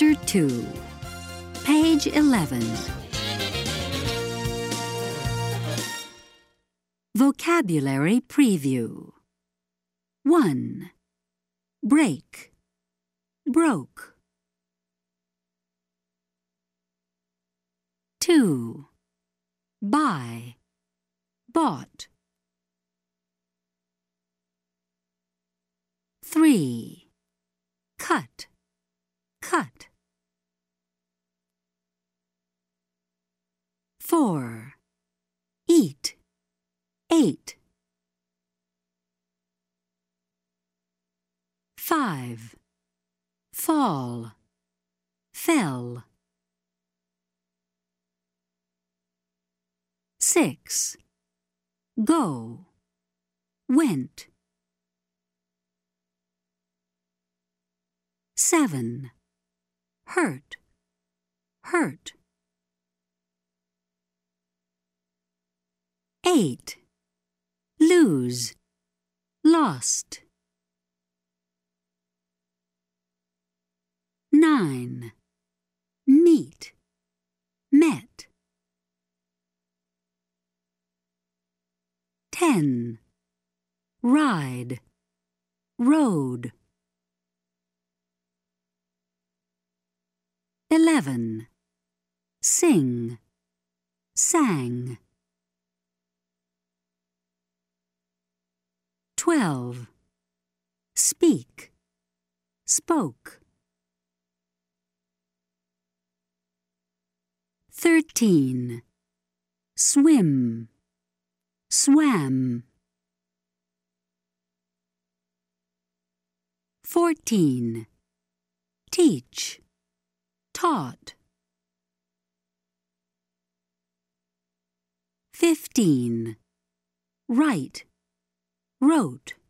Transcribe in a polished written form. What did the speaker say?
Chapter 2, Page 11. Vocabulary Preview. 1. Break, broke. 2. Buy, bought. 3. Cut, cut. 4. Eat, ate. 5. Fall, fell. 6. Go, went. 7. Hurt, hurt. 8. Lose, lost. 9. Meet, met. 10. Ride, rode. 11. Sing, sang. 12. Speak, spoke. 13. Swim, swam. 14. Teach, taught. 15. Write, wrote.